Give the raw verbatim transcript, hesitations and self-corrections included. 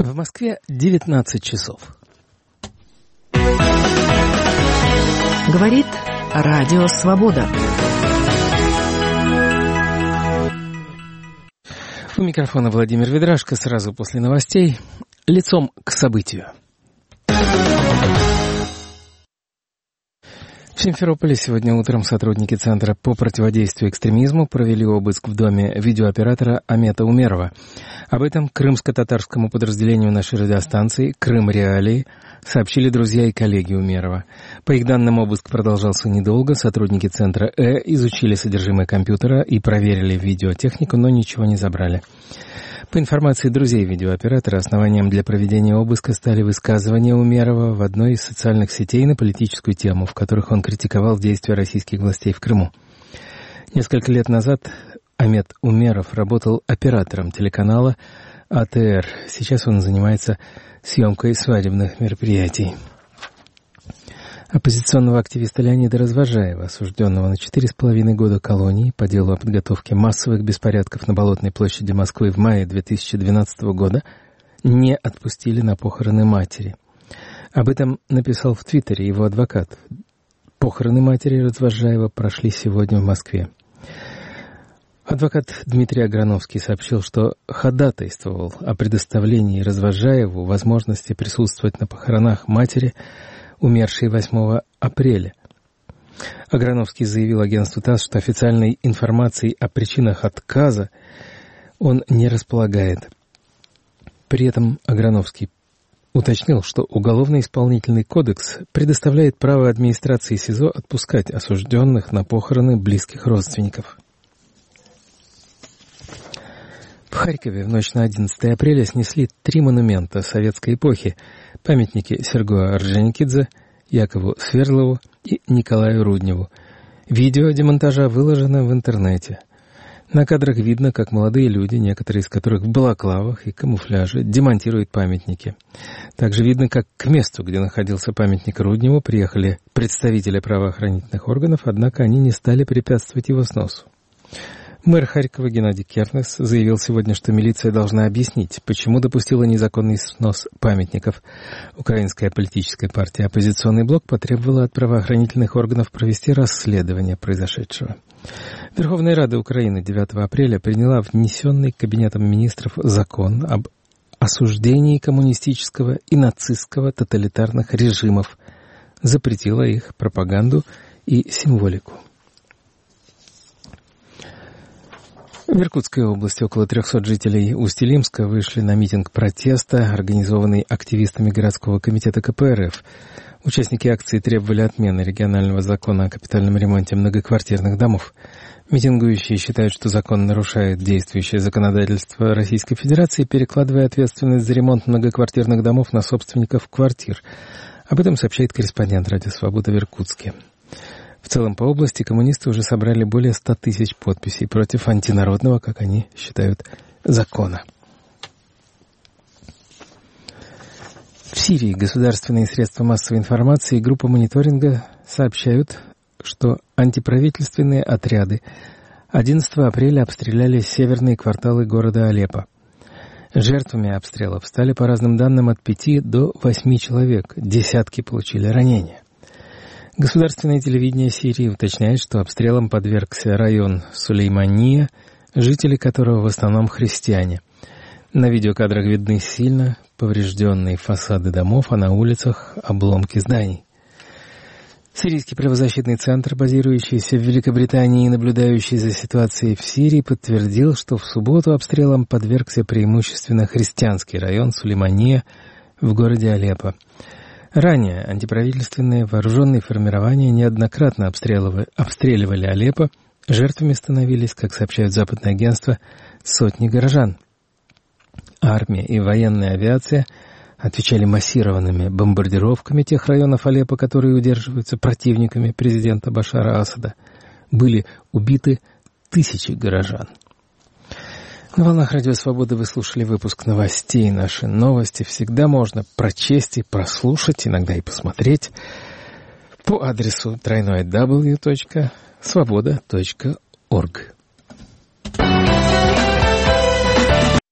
В Москве девятнадцать часов. Говорит Радио Свобода. У микрофона Владимир Ведрашко. Сразу после новостей. Лицом к событию. В Симферополе сегодня утром сотрудники Центра по противодействию экстремизму провели обыск в доме видеооператора Амета Умерова. Об этом крымско-татарскому подразделению нашей радиостанции «Крым Реалии» сообщили друзья и коллеги Умерова. По их данным, обыск продолжался недолго. Сотрудники Центра Э изучили содержимое компьютера и проверили видеотехнику, но ничего не забрали. По информации друзей видеооператора, основанием для проведения обыска стали высказывания Умерова в одной из социальных сетей на политическую тему, в которых он критиковал действия российских властей в Крыму. Несколько лет назад Амет Умеров работал оператором телеканала А Тэ Эр. Сейчас он занимается съемкой свадебных мероприятий. Оппозиционного активиста Леонида Развожаева, осужденного на четыре с половиной года колонии по делу о подготовке массовых беспорядков на Болотной площади Москвы в мае две тысячи двенадцатого года, не отпустили на похороны матери. Об этом написал в Твиттере его адвокат. Похороны матери Развожаева прошли сегодня в Москве. Адвокат Дмитрий Аграновский сообщил, что ходатайствовал о предоставлении Развожаеву возможности присутствовать на похоронах матери, умершей восьмого апреля. Аграновский заявил агентству ТАСС, что официальной информацией о причинах отказа он не располагает. При этом Аграновский уточнил, что Уголовно-исполнительный кодекс предоставляет право администрации СИЗО отпускать осужденных на похороны близких родственников. В Харькове в ночь на одиннадцатое апреля снесли три монумента советской эпохи. Памятники Сергею Орджоникидзе, Якову Свердлову и Николаю Рудневу. Видео демонтажа выложено в интернете. На кадрах видно, как молодые люди, некоторые из которых в балаклавах и камуфляже, демонтируют памятники. Также видно, как к месту, где находился памятник Рудневу, приехали представители правоохранительных органов, однако они не стали препятствовать его сносу. Мэр Харькова Геннадий Кернес заявил сегодня, что милиция должна объяснить, почему допустила незаконный снос памятников. Украинская политическая партия «Оппозиционный блок» потребовала от правоохранительных органов провести расследование произошедшего. Верховная Рада Украины девятого апреля приняла внесенный Кабинетом министров закон об осуждении коммунистического и нацистского тоталитарных режимов, запретила их пропаганду и символику. В Иркутской области около трехсот жителей Усть-Илимска вышли на митинг протеста, организованный активистами городского комитета Ка Пэ Эр Эф. Участники акции требовали отмены регионального закона о капитальном ремонте многоквартирных домов. Митингующие считают, что закон нарушает действующее законодательство Российской Федерации, перекладывая ответственность за ремонт многоквартирных домов на собственников квартир. Об этом сообщает корреспондент Радио Свобода в Иркутске. В целом по области коммунисты уже собрали более ста тысяч подписей против антинародного, как они считают, закона. В Сирии государственные средства массовой информации и группа мониторинга сообщают, что антиправительственные отряды одиннадцатого апреля обстреляли северные кварталы города Алеппо. Жертвами обстрелов стали, по разным данным, от пяти до восьми человек. Десятки получили ранения. Государственное телевидение Сирии уточняет, что обстрелам подвергся район Сулеймания, жители которого в основном христиане. На видеокадрах видны сильно поврежденные фасады домов, а на улицах обломки зданий. Сирийский правозащитный центр, базирующийся в Великобритании и наблюдающий за ситуацией в Сирии, подтвердил, что в субботу обстрелам подвергся преимущественно христианский район Сулеймания в городе Алеппо. Ранее антиправительственные вооруженные формирования неоднократно обстреливали, обстреливали Алеппо. Жертвами становились, как сообщают западные агентства, сотни горожан. Армия и военная авиация отвечали массированными бомбардировками тех районов Алеппо, которые удерживаются противниками президента Башара Асада. Были убиты тысячи горожан. На волнах Радио Свободы вы слушали выпуск новостей. Наши новости всегда можно прочесть и прослушать, иногда и посмотреть по адресу дабл ю дабл ю дабл ю точка свобода точка орг.